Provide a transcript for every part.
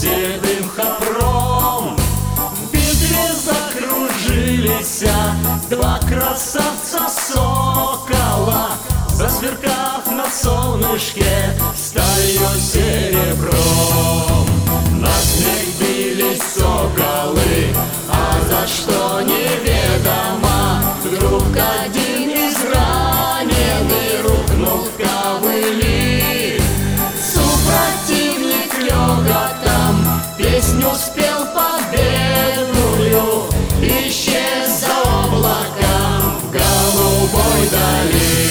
седым хопром. В битве закружились два красавца сокола, засверкав на солнышке сталью серебром. Насмех бились соколы, а за что неведомо. Вдруг один из раненый рухнул в ковыли. Супротивник лёготом песню спел победную, исчез за облаком в голубой дали.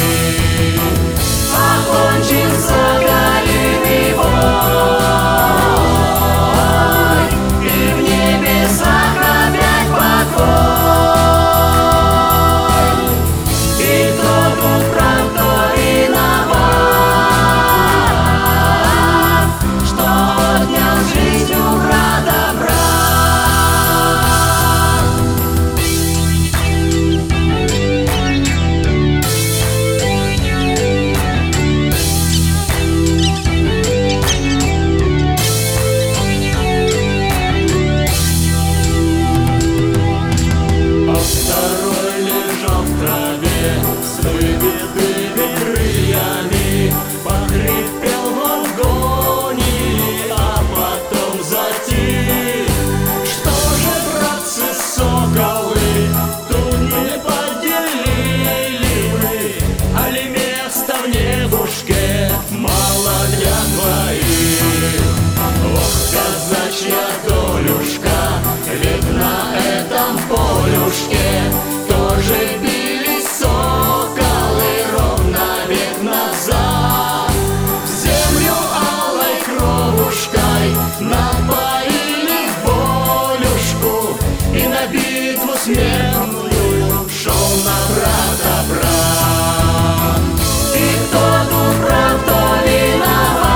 Окончен соколиный бой, и в небесах опять покой. И кто тут прав, кто виноват, что отнял жизнь у брата брат. Второй лежал в траве с выбитыми крыльями, похрипел в агонии, а потом затих. Что же, братцы соколы, тут не поделили мы, али места в небушке мало для двоих? Ох, казачья долюшка, ведь на этом полюшке тоже бились соколы ровно век назад. Землю алой кровушкой напоили волюшку, и на битву смертную шел на брата брат. И кто тут прав, кто виноват,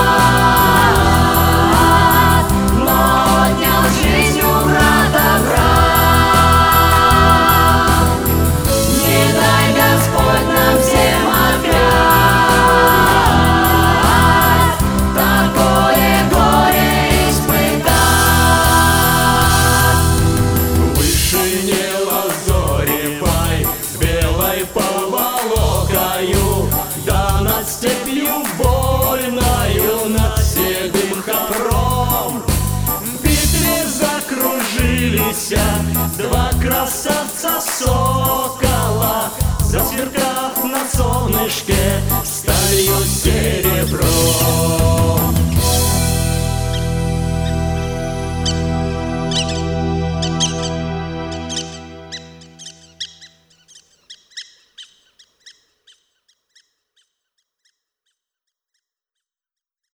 но отнял жизнь у брата брат. Не дай Господь нам всем опять такое горе испытать. В вышине лазоревой, белой поволокою, да над степью вольною, над седым хопром. В битве закружились два красавца